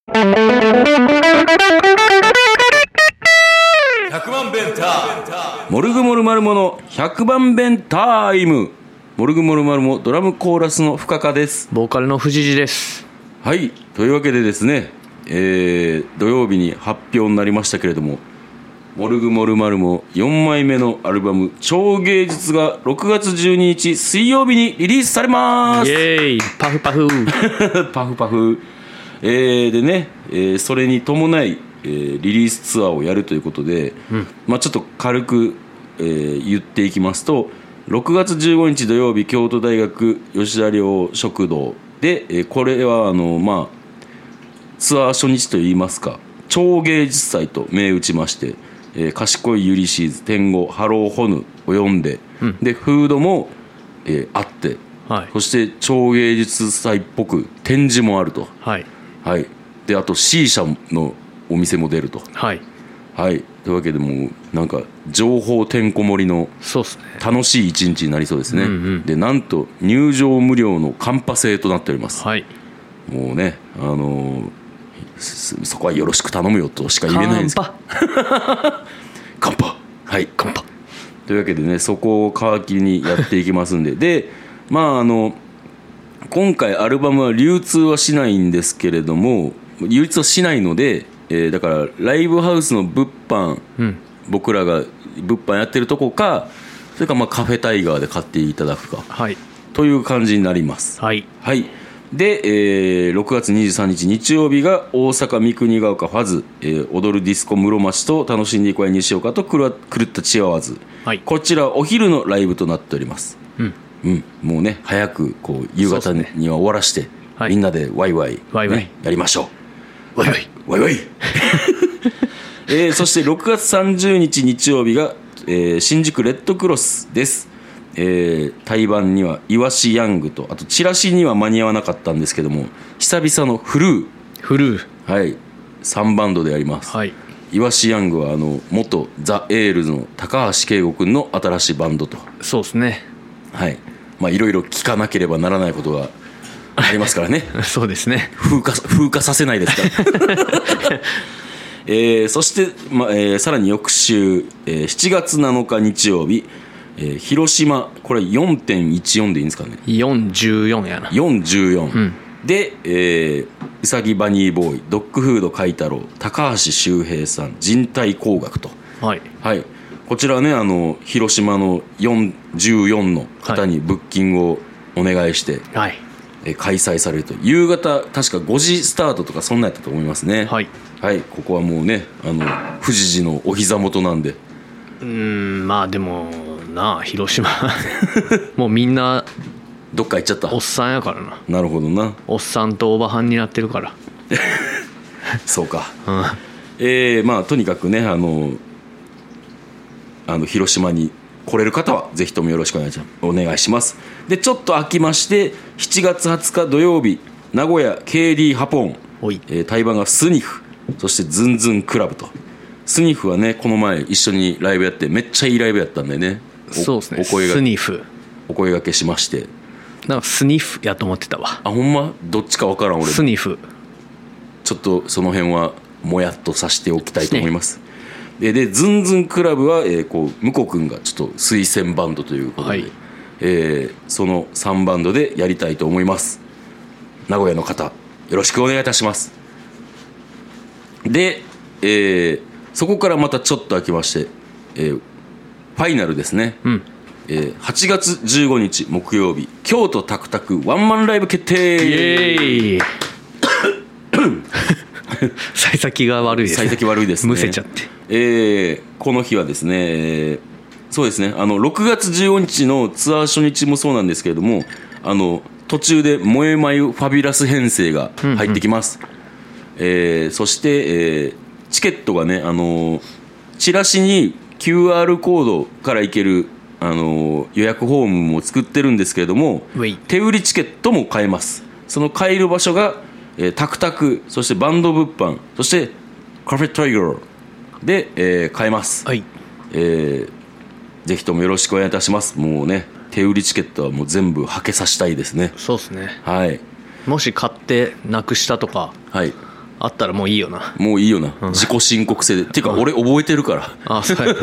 100万弁タイム。モルグモルマルモの100万弁タイム。モルグモルマルモドラムコーラスの深川です。 ボーカルの藤次です。 はい、というわけでですね、土曜日に発表になりましたけれども、モルグモルマルモ4枚目のアルバム超芸術が6月12日水曜日にリリースされます。 イエーイパフパフパフパフ。でね、それに伴い、リリースツアーをやるということで、ちょっと軽く、言っていきますと、6月15日土曜日京都大学吉田寮食堂で、これはツアー初日といいますか超芸術祭と銘打ちまして、賢いユリシーズ、天狗、ハローホヌを読んで、でフードも、あって、 はい、 そして超芸術祭っぽく展示もあると、 はいはい、であと C 社のお店も出ると、 はいはい、というわけでもうなんか情報てんこ盛りの楽しい一日になりそうですね。でなんと入場無料のカンパ制となっております。 はい、 もうね、そこはよろしく頼むよとしか言えないんですけどカンパはいカンパというわけでね、そこを皮切りにやっていきますんでで今回アルバムは流通はしないんですけれども、流通はしないので、だからライブハウスの物販、僕らが物販やってるとこか、それかカフェタイガーで買っていただくか、 はい、 という感じになります。 はい、はい、 で、6月23日日曜日が大阪三国ヶ丘ファズ、踊るディスコ室町と楽しんでいこい西岡と狂ったチワワズ、はい、こちらお昼のライブとなっております。もうね早くこう夕方には終わらして、はい、みんなでワイワイ、やりましょう。ワイワイワイワイそして6月30日日曜日が、新宿レッドクロスです。対バンにはイワシヤングと、あとチラシには間に合わなかったんですけども、久々のフルー、はい、3バンドでやります。はい、イワシヤングは元ザ・エールズの高橋圭吾君の新しいバンドと。 そうですね、はい、 いろいろ聞かなければならないことがありますからねそうですね、 風化させないですからそして、さらに翌週、7月7日日曜日、広島、これ 4.14 でいいんですかね。 414やな。 414、で、うさぎバニーボーイ、ドッグフード海太郎、高橋周平さん、人体工学と、はいはい、こちらはね広島の414の方にブッキングをお願いして、はい、開催されると。夕方確か5時スタートとかそんなやったと思いますね。はい、はい、ここはもうね富士寺のお膝元なんで、 でもなあ広島もうみんなどっか行っちゃった。 おっさんやからな。 なるほどな。 おっさんとおばはんになってるからそうか、とにかくね広島に来れる方はぜひともよろしくお願いします。でちょっと空きまして7月20日土曜日名古屋 KD ハポン、対バンがスニフ、そしてズンズンクラブと。スニフはねこの前一緒にライブやってめっちゃいいライブやったんでね。 そうですね、 スニフお声掛けしまして、 なんかスニフやと思ってたわ。 あ、ほんまどっちか分からん。俺スニフちょっとその辺はもやっとさせておきたいと思います。でズンズンクラブは、向こう君がちょっと推薦バンドということで、はい、その3バンドでやりたいと思います。名古屋の方よろしくお願いいたします。で、そこからまたちょっと空きまして、ファイナルですね、8月15日木曜日京都タクタクワンマンライブ決定。イエーイ幸先が悪いですね。 幸先悪いですね。 むせちゃって、 この日はですね、そうですね、6月15日のツアー初日もそうなんですけれども、途中で萌え眉ファビュラス編成が入ってきます。そして、チケットがね、チラシに QR コードから行ける予約フォームも作ってるんですけれども、手売りチケットも買えます。その買える場所が、タクタク、そしてバンド物販、そしてカフェタイガーで、買えます。はい、ぜひともよろしくお願いいたします。もうね手売りチケットはもう全部はけさせたいですね。 そうですね。 はい。 もし買ってなくしたとか、 はい、 あったらもういいよな。 もういいよな、自己申告制で。っていうか俺覚えてるから。 あ、そうや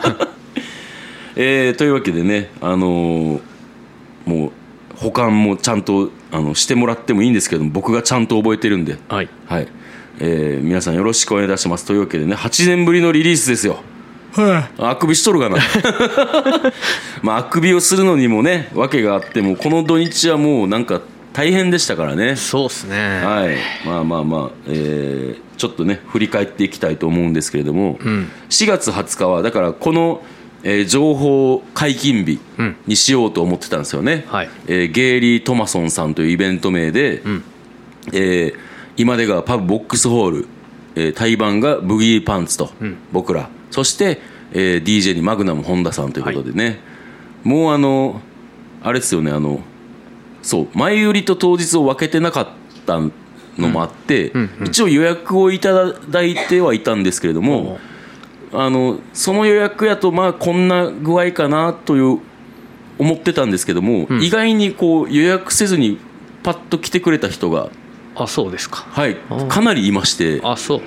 というわけでね、もう保管もちゃんとしてもらってもいいんですけども、僕がちゃんと覚えてるんで、 はい、 はい、皆さんよろしくお願いいたします。というわけでね、8年ぶりのリリースですよ。あくびしとるかなまああくびをするのにもね訳があっても、この土日はもうなんか大変でしたからね。 そうっすね。 はい、まあ、ちょっとね振り返っていきたいと思うんですけれども、4月20日はだからこの、情報解禁日にしようと思ってたんですよね。 はい、 ゲイリー・トマソンさんというイベント名で、今出川パブボックスホール、対バンがブギーパンツと、僕ら、そして、DJ にマグナム本田さんということでね、もうあれですよね、そう前売りと当日を分けてなかったのもあって、一応予約をいただいてはいたんですけれども、その予約やとまあこんな具合かなという思ってたんですけども、意外にこう予約せずにパッと来てくれた人が、 あ、そうですか。 はい、かなりいまして、 あ、そう、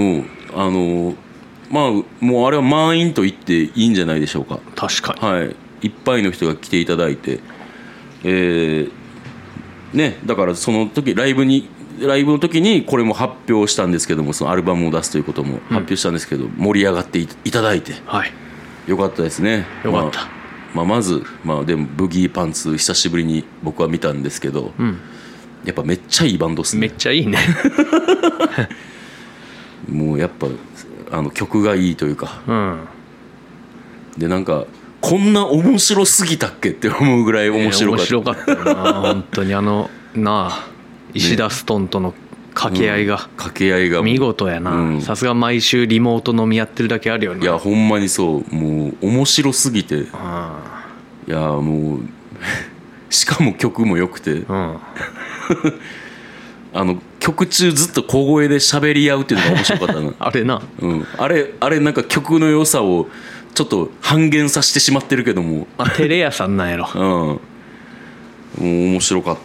まあもうあれは満員と言っていいんじゃないでしょうか。 確かに、はい、いっぱいの人が来ていただいて、ね、だからその時ライブの時にこれも発表したんですけども、そのアルバムを出すということも発表したんですけど、盛り上がっていただいて、 はい、 よかったですね。 よかった。 まず、でもブギーパンツ久しぶりに僕は見たんですけど、やっぱめっちゃいいバンドっすね。 めっちゃいいねもうやっぱ曲がいいというか、でなんかこんな面白すぎたっけって思うぐらい面白かった、 面白かったよな本当に石田ストンとの掛け合いが見事やな。さすが毎週リモート飲みやってるだけあるよね。 いやほんまにそう、もう面白すぎて、いやもうしかも曲も良くて、曲中ずっと小声で喋り合うっていうのが面白かったなあれな、 あれなんか曲の良さをちょっと半減させてしまってるけども、 テレ屋さんなんやろもう面白かった、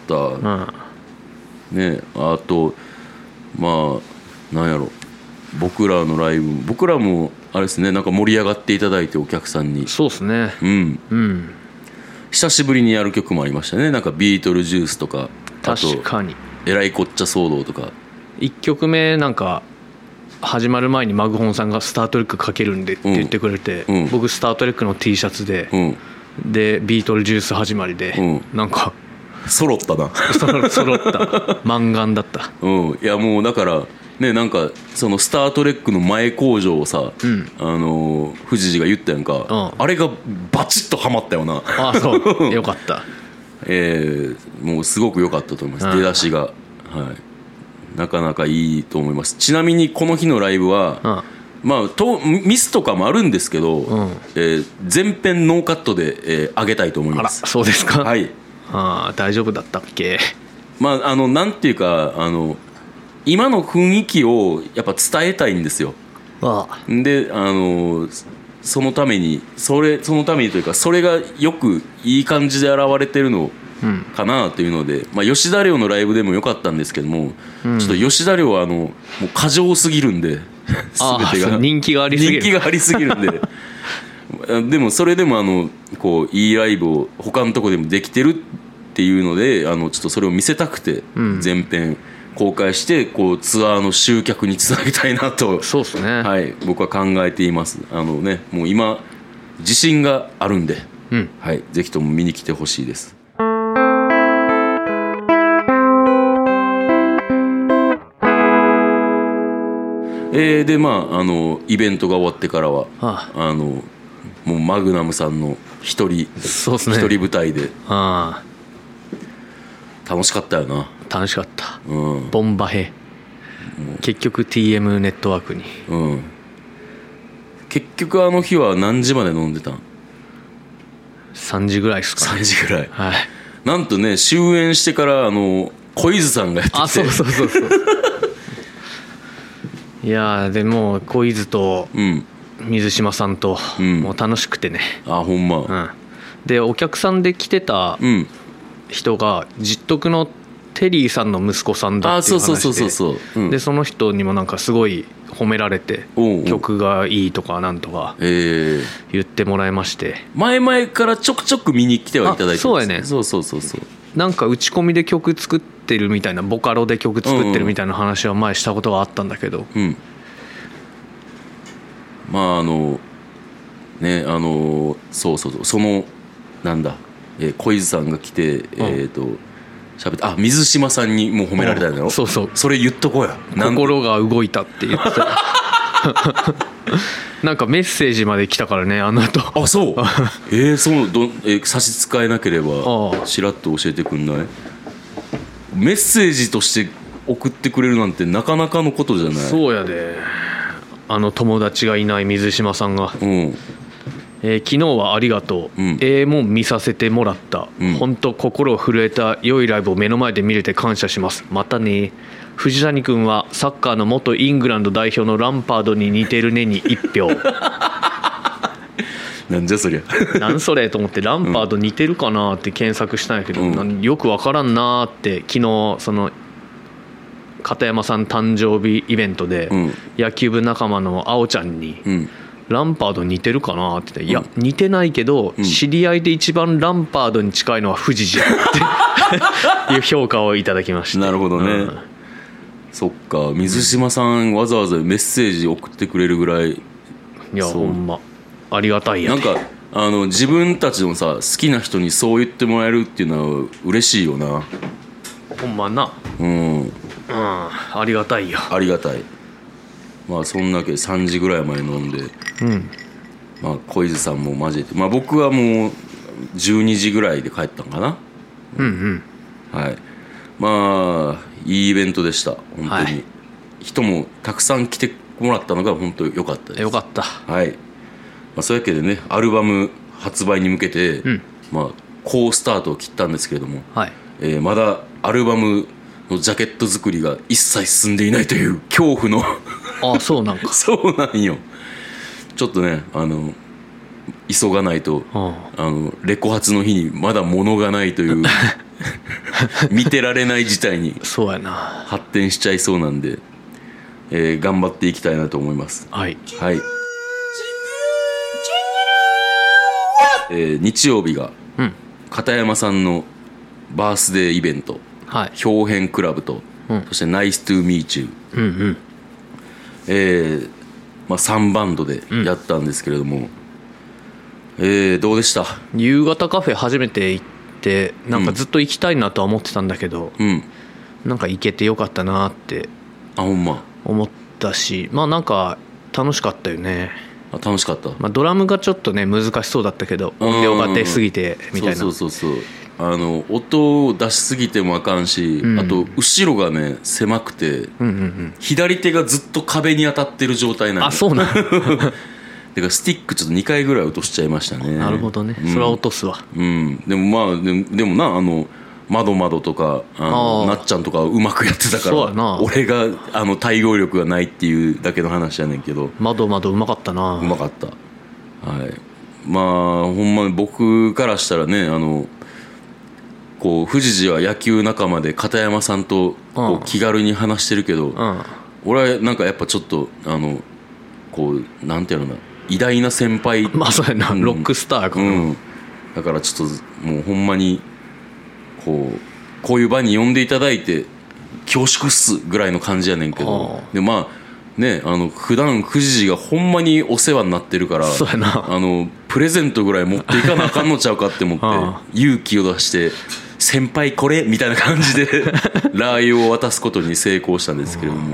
ね。あとまあなんやろ、僕らのライブ、僕らもあれですね、なんか盛り上がっていただいて、お客さんに。 そうですね。 久しぶりにやる曲もありましたね。なんかビートルジュースとか、 確かにえらいこっちゃ騒動とか。 1曲目なんか始まる前にマグホンさんがスタートレックかけるんでって言ってくれて、僕スタートレックの T シャツで、でビートルジュース始まりで、なんか揃ったな揃った満願だった。 いやもうだからね、なんかそのスタートレックの前工場をさ、藤次が言ったやんか、あれがバチッとハマったよな。 あ、そうよかったもうすごく良かったと思います、出だしが。なかなかいいと思います。ちなみにこの日のライブは、ミスとかもあるんですけど、全編ノーカットで、上げたいと思います。 あら、そうですか。 はい。 大丈夫だったっけ。 なんていうか今の雰囲気をやっぱ伝えたいんですよ。でそのためにというか、それがよくいい感じで現れてるのかなというので、吉田亮のライブでもよかったんですけども、ちょっと吉田亮はもう過剰すぎるんで全てが人気がありすぎるんででもそれでもこういいライブを他のとこでもできてるっていうので、ちょっとそれを見せたくて、全編公開してこうツアーの集客につなげたいなと、 そうですね、 はい、僕は考えています。もう今自信があるんで、はい、ぜひとも見に来てほしいです。でイベントが終わってからは、もうマグナムさんの一人舞台で、楽しかったよな。 楽しかった、ボンバヘ、結局 TM ネットワークに、結局あの日は何時まで飲んでたん？3時ぐらいですかね。3時ぐらい、はい、なんとね、終演してから小泉さんがやってきて、そういやでも小泉と水島さんと、もう楽しくてね。ほんま、でお客さんで来てた人が実徳のテリーさんの息子さんだっていう話で、でその人にもなんかすごい褒められて、曲がいいとかなんとか言ってもらいまして、 前々からちょくちょく見に来てはいただいてます。 そうやね。 そうなんか打ち込みで曲作ってるみたいな、ボカロで曲作ってるみたいな話は前したことがあったんだけど、 まあね、そうそのなんだ、小泉さんが来て喋って、水島さんにも褒められたんだよ。 そうそれ言っとこうや。 心が動いたって言ってたなんかメッセージまで来たからね、あの後。 そう差し支えなければしらっと教えてくんない？メッセージとして送ってくれるなんてなかなかのことじゃない？ そうやで。友達がいない水島さんが、昨日はありがとう、もん見させてもらった、本当心震えた良いライブを目の前で見れて感謝します、またね。藤谷君はサッカーの元イングランド代表のランパードに似てるねに1票なんじゃそりゃなんそれと思って、ランパード似てるかなって検索したんやけど、よくわからんなって昨日その片山さん誕生日イベントで、野球部仲間の青ちゃんに、ランパード似てるかなって言って、いや似てないけど、知り合いで一番ランパードに近いのは藤次っていう評価をいただきました。 なるほどね、そっか。水島さんわざわざメッセージ送ってくれるぐらい、 いやほんまありがたいやね。なんか自分たちのさ好きな人にそう言ってもらえるっていうのは嬉しいよな。 ほんまな。ありがたいよ。 ありがたい。まあそんだけ3時ぐらいまで飲んで、まあ小泉さんも交えて、まあ僕はもう12時ぐらいで帰ったんかな。はい。まあいいイベントでした本当に、人もたくさん来てもらったのが本当に良かったです。 よかった。 はい。まあそういうわけでね、アルバム発売に向けて、まあ好スタートを切ったんですけれども、まだアルバムのジャケット作りが一切進んでいないという恐怖のそうなんかそうなんよ。ちょっとね急がないと、レコ発の日にまだ物がないという見てられない事態に発展しちゃいそうなんで、頑張っていきたいなと思います。はい、日曜日が片山さんのバースデーイベント、表変クラブと、そしてナイストゥーミーチュー、まあ、3バンドでやったんですけれども、どうでした？ 夕方カフェ初めて行って、なんかずっと行きたいなとは思ってたんだけど、なんか行けてよかったなって思ったし、まあなんか楽しかったよね。 楽しかった、 まあ、ドラムがちょっとね難しそうだったけど、音量が出すぎてみたいな。 そう音を出しすぎてもあかんし、あと後ろがね狭くて、左手がずっと壁に当たってる状態なんで。 そうなんだからスティックちょっと2回ぐらい落としちゃいましたね。 なるほどね、それは落とすわ。 でもまあでもな窓とかなっちゃんとかうまくやってたから、俺が対応力がないっていうだけの話やねんけど、 窓うまかったな。 うまかった。まあほんまに僕からしたらね、こう藤次は野球仲間で片山さんとこう気軽に話してるけど、俺はなんかやっぱちょっとこうなんていうのかな、偉大な先輩。 まあそうやな、ロックスターかな。 だからちょっともうほんまにこういう場に呼んでいただいて恐縮っすぐらいの感じやねんけど、でまあね、普段藤次がほんまにお世話になってるから、 そうやな、 プレゼントぐらい持っていかなあかんのちゃうかって思って勇気を出して先輩これみたいな感じでラー油を渡すことに成功したんですけれども、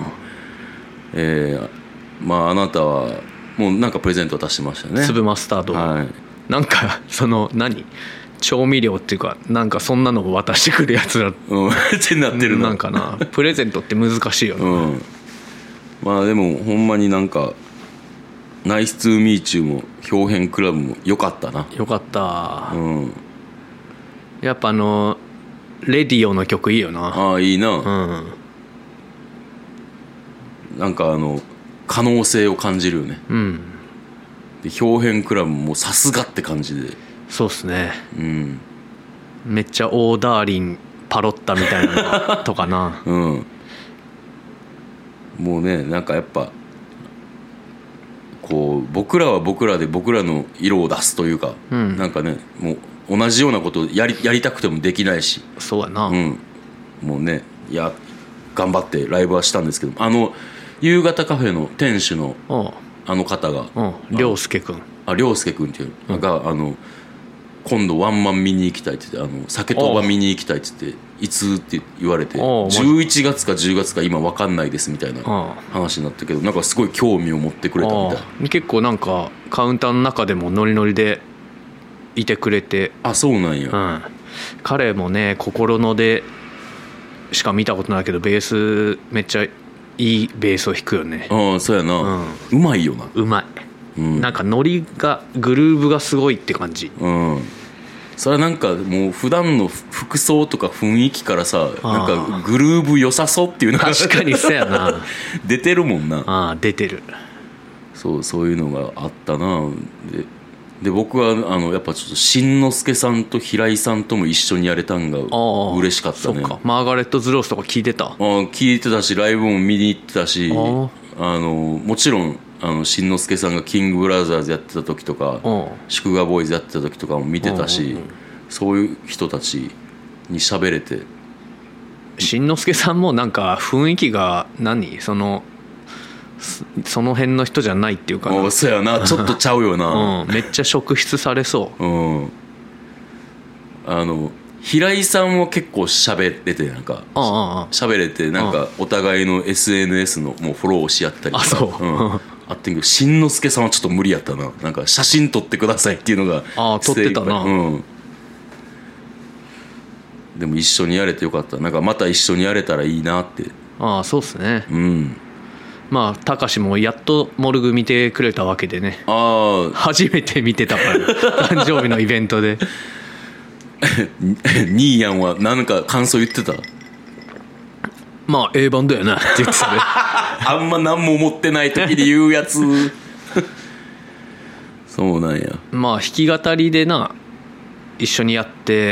まああなたはもうなんかプレゼントを出してましたね。 粒マスタード、なんか調味料っていうかなんかそんなのを渡してくるやつらってなってるのなんかな。プレゼントって難しいよな。 まあでもほんまになんかナイストゥーミーチューも表変クラブも良かったな。 良かった、やっぱレディオの曲いいよな。 いいな、なんか可能性を感じるよね。で表変クラブもさすがって感じで。 そうっすね、めっちゃオーダーリンっパロッタみたいなのとかなうんもうねなんかやっぱこう僕らは僕らで僕らの色を出すというか、うん、なんかねもう同じようなことをやりたくてもできないしそうやな、 うん、もうねいや頑張ってライブはしたんですけど夕方カフェの店主のあの方が涼介君涼介君っていうのが、今度ワンマン見に行きたいって言って酒とば見に行きたいって言っていつって言われて11月か10月か今分かんないですみたいな話になったけどなんかすごい興味を持ってくれたみたい結構なんかカウンターの中でもノリノリでいてくれてあそうなんや、 うん、彼もね心のでしか見たことないけどベースめっちゃいいベースを弾くよねああそうやな、うまいよなうまい、なんかノリがグルーヴがすごいって感じそれはなんかもう普段の服装とか雰囲気からさなんかグルーヴ良さそうっていうのが確かにそうやな出てるもんな出てるそういうのがあったなで僕はやっぱちょっと新之助さんと平井さんとも一緒にやれたんが嬉しかったね。 そうかマーガレット・ズロースとか聞いてた聞いてたしライブも見に行ってたしもちろん新之助さんがキングブラザーズやってた時とか祝賀ボーイズやってた時とかも見てたしそういう人たちに喋れて新之助さんもなんか雰囲気がその辺の人じゃないっていうかなそうやなちょっとちゃうよな、 めっちゃ職質されそう、 平井さんは結構喋れてなんか喋れてなんかお互いの SNS のもうフォローし合ったりとかあってんけど新之助さんはちょっと無理やったななんか写真撮ってくださいっていうのが撮ってたな、 でも一緒にやれてよかったなんかまた一緒にやれたらいいなってそうっすねまあたかしもやっとモルグ見てくれたわけでね初めて見てたから誕生日のイベントでニーヤンは何か感想言ってたまあ A バンドやなって言ってたねあんま何も思ってない時に言うやつそうなんやまあ弾き語りでな一緒にやって、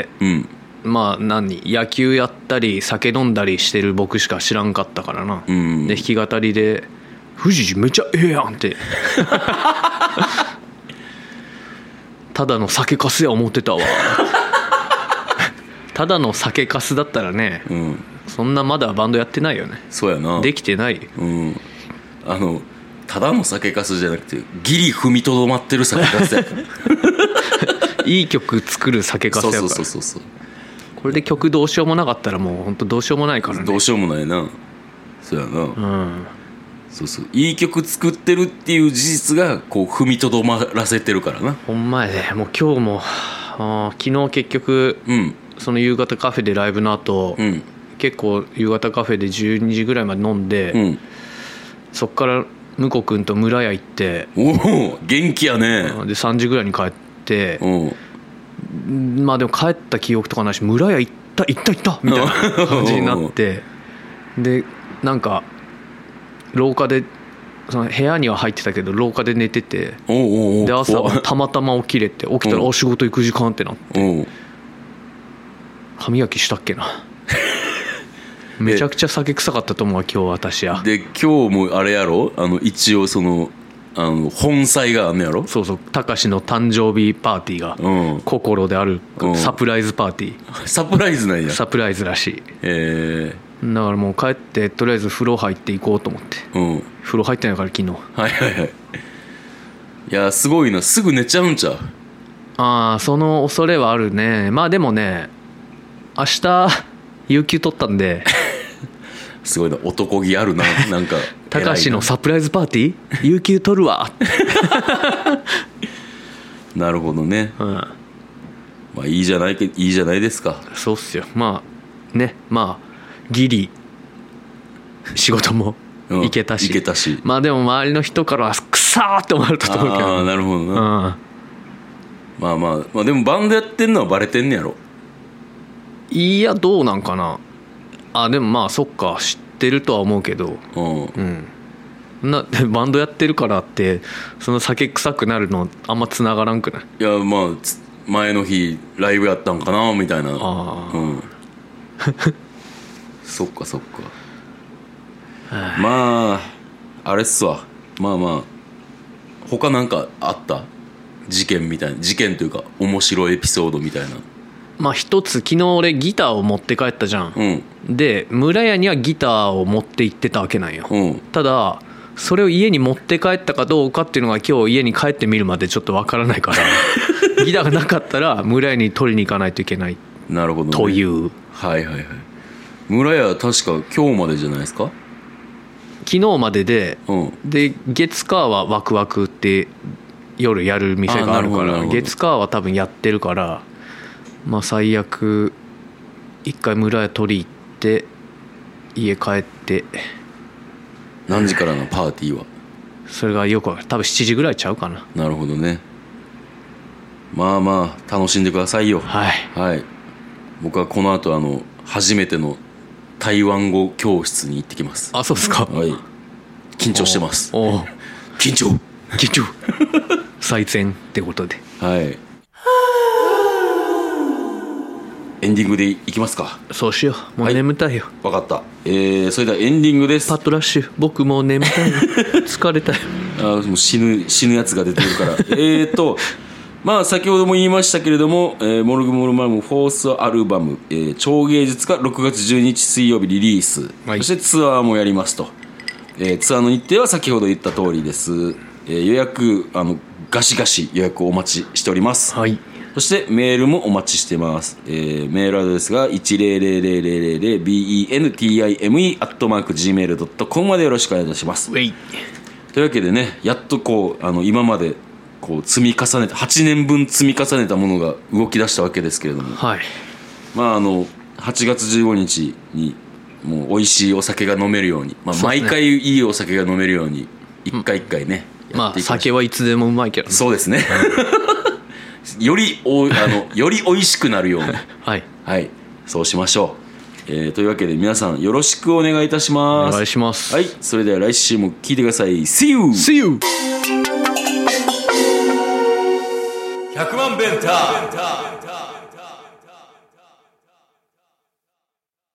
まあ野球やったり酒飲んだりしてる僕しか知らんかったからな、で弾き語りで「藤次めっちゃええやん」ってただの酒かすや思ってたわただの酒かすだったらね、そんなまだバンドやってないよねそうやなできてないただの酒かすじゃなくてギリ踏みとどまってる酒かすやいい曲作る酒かすやからそうこれで曲どうしようもなかったらもう本当どうしようもないからねどうしようもないなそうやなそういい曲作ってるっていう事実がこう踏みとどまらせてるからなほんまやでもう今日も昨日結局、その夕方カフェでライブの後、結構夕方カフェで12時ぐらいまで飲んで、そっから向こくんと村屋行っておお元気やねで3時ぐらいに帰ってまあでも帰った記憶とかないし村屋行ったみたいな感じになってでなんか廊下でその部屋には入ってたけど廊下で寝ててで朝はたまたま起きたら仕事行く時間ってなって歯磨きしたっけなめちゃくちゃ酒臭かったと思うわ今日私やで今日もあれやろ一応その本妻があんのやろそうたかしの誕生日パーティーが、心であるサプライズパーティーサプライズなんやサプライズらしいだからもう帰ってとりあえず風呂入っていこうと思って、風呂入ってないから昨日いやすごいなすぐ寝ちゃうんちゃうその恐れはあるねまあでもね明日有給取ったんですごいな男気あるななんかたかしのサプライズパーティー有給取るわなるほどね、まあいいじゃないですかそうっすよまあギリ仕事も行けたし、まあでも周りの人からはくさーって思われたと思うけどなるほどな、まあでもバンドやってんのはバレてんねやろいやどうなんかなでもまあそっか知ってるとは思うけどバンドやってるからってその酒臭くなるのあんまつながらんくないいやまあ前の日ライブやったんかなみたいなそっかそっか。まああれっすわ。まあまあ他なんかあった？事件みたいな、事件というか面白いエピソードみたいな。 まあ一つ、昨日俺ギターを持って帰ったじゃん、で村屋にはギターを持って行ってたわけなんよ、ただそれを家に持って帰ったかどうかっていうのが今日家に帰ってみるまでちょっとわからないからギターがなかったら村屋に取りに行かないといけない。 なるほど、ね、 という。 はいはいはい。村屋確か今日までじゃないですか。 昨日までで、で月火はワクワクって夜やる店があるから、月火は多分やってるから、まあ最悪一回村へ取り行って家帰って。 何時からのパーティーは？ それがよく分かる。多分7時ぐらいちゃうかな。 なるほどね。まあまあ楽しんでくださいよ。 はい、 はい、僕はこの後初めての台湾語教室に行ってきます。 あ、そうですか。 はい、緊張してます。緊張最前ってことで。 はい。エンディングでいきますか。 そうしよう。もう眠たいよ。 分かった。それではエンディングです。 パッドラッシュ。僕もう眠たいよ疲れたよ。 もう死ぬやつが出てるからまあ先ほども言いましたけれども、モルグモルマルムフォースアルバム、超芸術が6月12日水曜日リリース、そしてツアーもやりますと。ツアーの日程は先ほど言った通りです。予約ガシガシ予約をお待ちしております。 はい。 そしてメールもお待ちしてます。メールアドレスが 10000bentime@gmail.com までよろしくお願いいたします。というわけでね、やっとこう今までこう積み重ねた8年分積み重ねたものが動き出したわけですけれども、 はい、 まあ8月15日にもう美味しいお酒が飲めるように、まあ、毎回いいお酒が飲めるように一回一回ね、 まあ酒はいつでもうまいけど、ね、 そうですねより美味しくなるようにはい、 はい、そうしましょう。というわけで皆さんよろしくお願いいたします。 お願いします。 はい、それでは来週も聞いてください。 See you! 100万ベンター